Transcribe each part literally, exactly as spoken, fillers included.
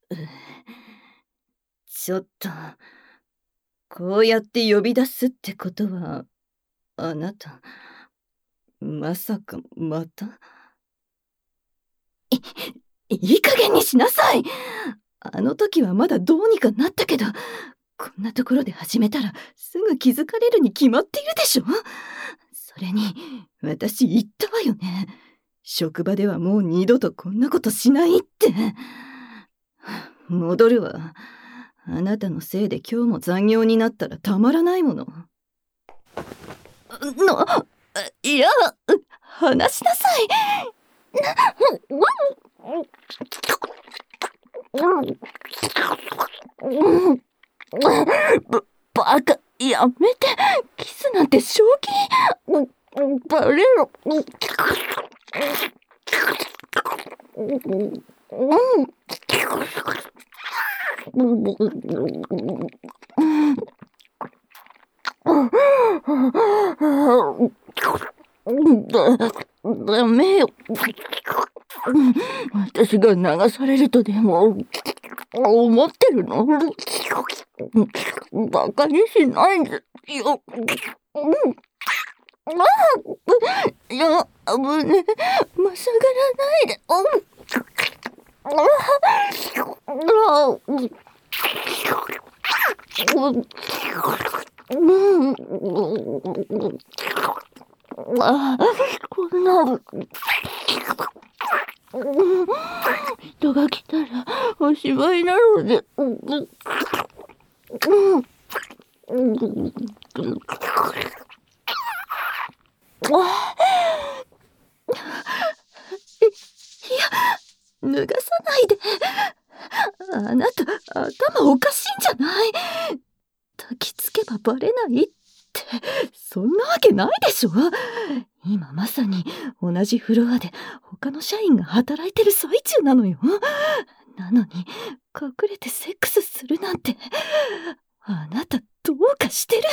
ちょっと、こうやって呼び出すってことは、あなた、まさかまた？い、いい加減にしなさい！あの時はまだどうにかなったけど、こんなところで始めたらすぐ気づかれるに決まっているでしょ。それに、私言ったわよね。職場ではもう二度とこんなことしないって。戻るわ。あなたのせいで今日も残業になったらたまらないもの。な、いや、話しなさい。ば、バカ、やめて。キスなんて正気？バレろ。だ、ダメよ。私が流されるとでも思ってるの？バカにしないでよ。いや、危ねえ。まさがらないで。ああ、こんな人が来たらおしまいなので。いや、脱がさないで。あなた、頭おかしいんじゃない？抱きつけばバレないって、そんなわけないでしょ。今まさに同じフロアで他の社員が働いてる最中なのよ。なのに隠れてセックスするなんて、あなたどうかしてる。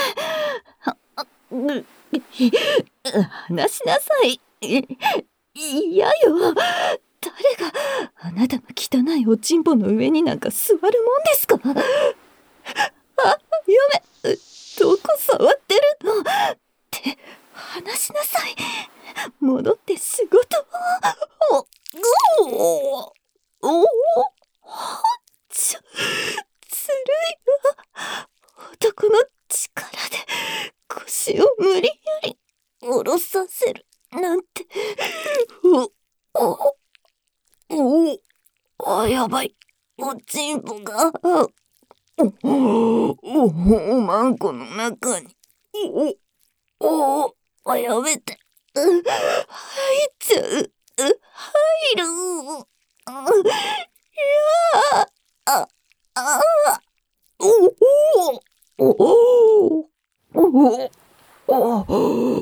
話しなさい。嫌よ。誰があなたの汚いおちんぽの上になんか座るもんですか。あ、やめ、どこ触ってるのって話しなさい。戻って仕事を。おおおおちょ、ずるいわ。男の力で腰を無理やり下ろさせるなんて。おおおお、あ、やばい。おちんぽがおおおまんこの中に。おおお、やめて。入っちゃう。入る。いやああおおおおおお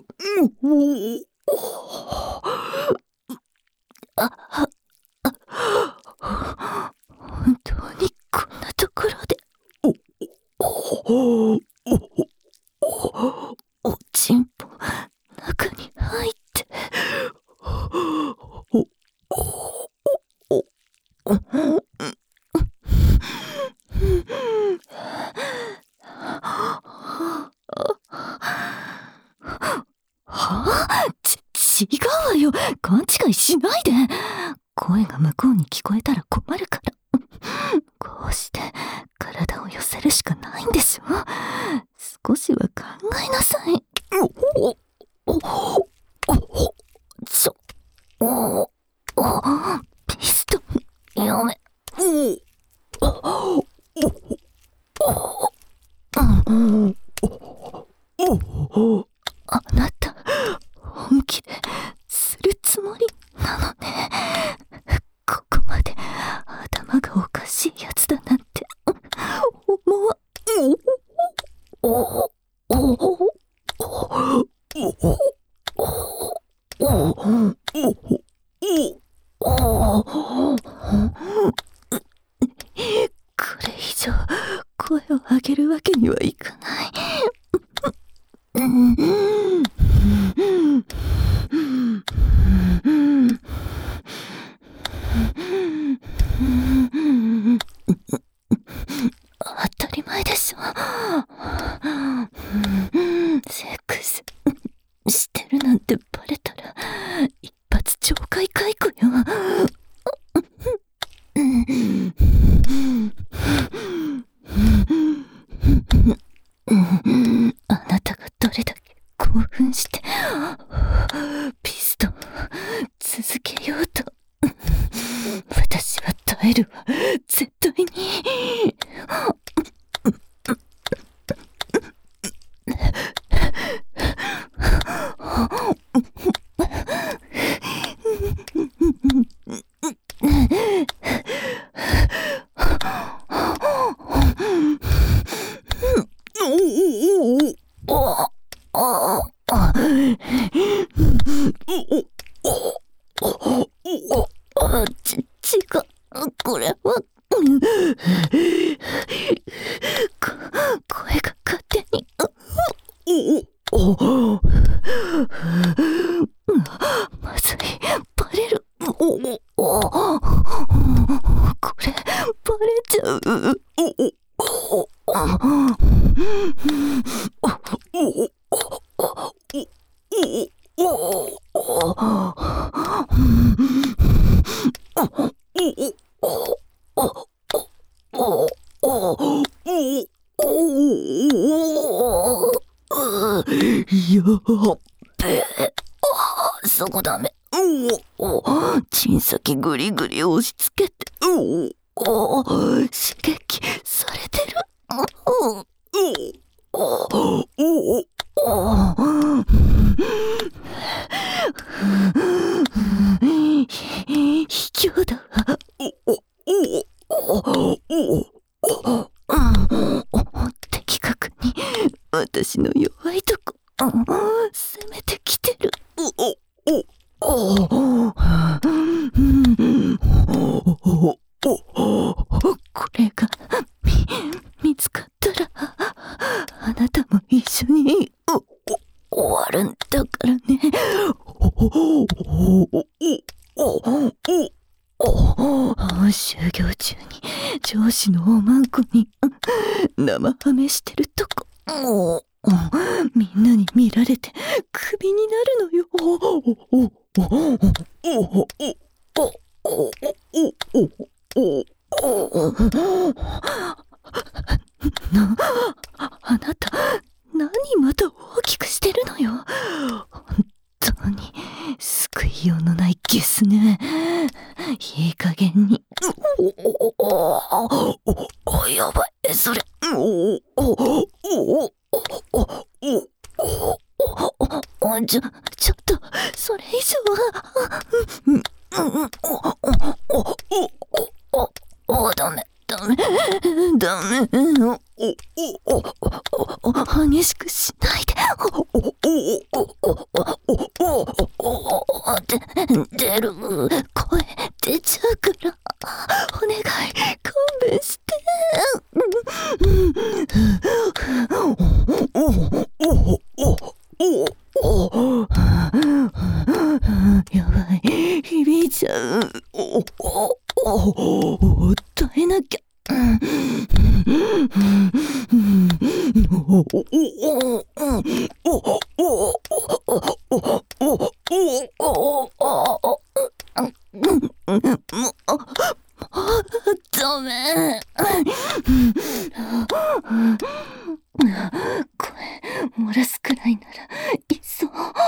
あ本当にこんなところで。おおおおちんぽ中に入っておおおおはあ、ち、違うわよ。勘違いしないで。声が向こうに聞こえたら困るから。こうして体を寄せるしかないんでしょ。少しは考えなさい。おおおおちょおおピストンやめ。おおおおあなた本気でするつもりなのね。ここまで頭がおかしいやつだなんて思わ。おおおおこれ以上声を上げるわけにはいかない。 あなたがどれだけ興奮してピストンを続けようと私は耐えるわ、絶対に。ち、違う、これは、こ、声が勝手に、まずい、バレる、これ、バレちゃう。やっべ、そこダメ。チン先ぐりぐり押し付けて、刺激されてる。卑怯だわ。的確に私の弱いとこ攻めてきてる。これが見、見つかったらあなたも一緒に終わるんだからね。就業中に上司のおまんこに生ハメしてるとこみんなに見られてクビになるのよ。な、あなた何また大きくしてるのよ。本当に救いようのないゲスね。いい加減に。やばい、それ。ちょ、ちょっと、それ以上は。ダメ、ダメ、ダメ。激しくしないで。で、出る。声出ちゃうから。お願い、勘弁して。やばい、響いちゃう。耐えなきゃ。ダメ。声漏らすくらいならいっそ。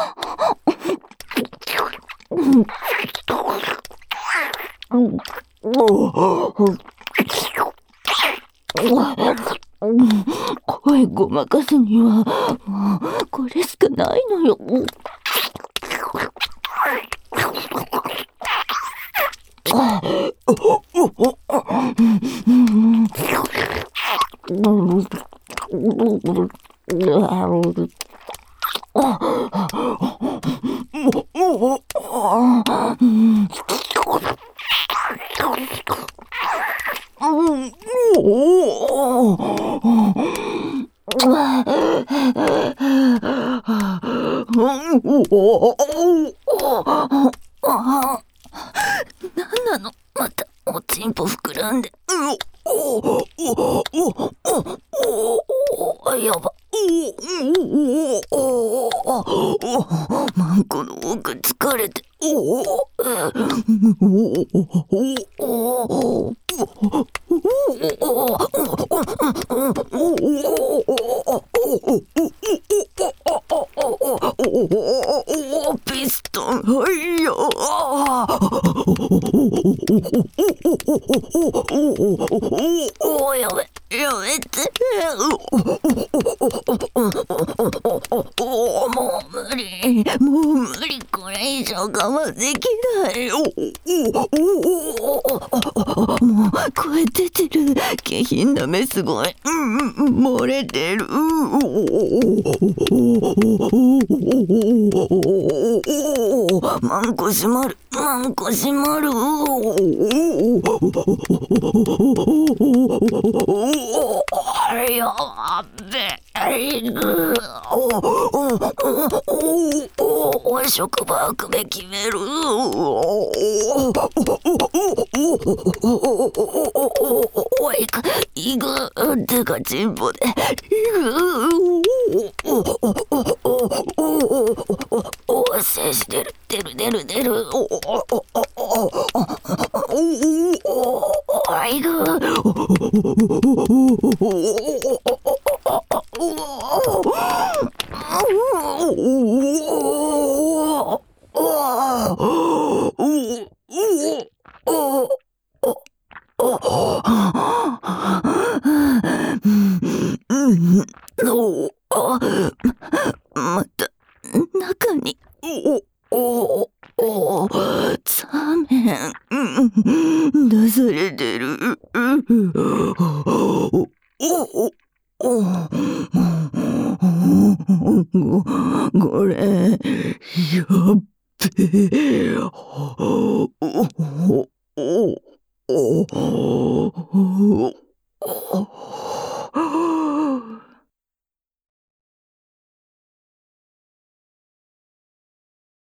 声ごまかすにはもうこれしかないのよ。なんなの、またおちんぽ膨らんで。やば。マンコの奥疲れて。 ピストン、はいよ。おやめ、やめて。もう無理、もう無理、これ以上我慢できない。もう声出てる、下品な目すごい、うん、漏れてる。マンコ閉まる、マンコ閉まる。やべえ。職場悪名決める。おいく、いく、てかチンポで。おお、精子出る、出る、出る、出る。おお、おお、おいく。また中にザーメン出されてる。これやっべえ。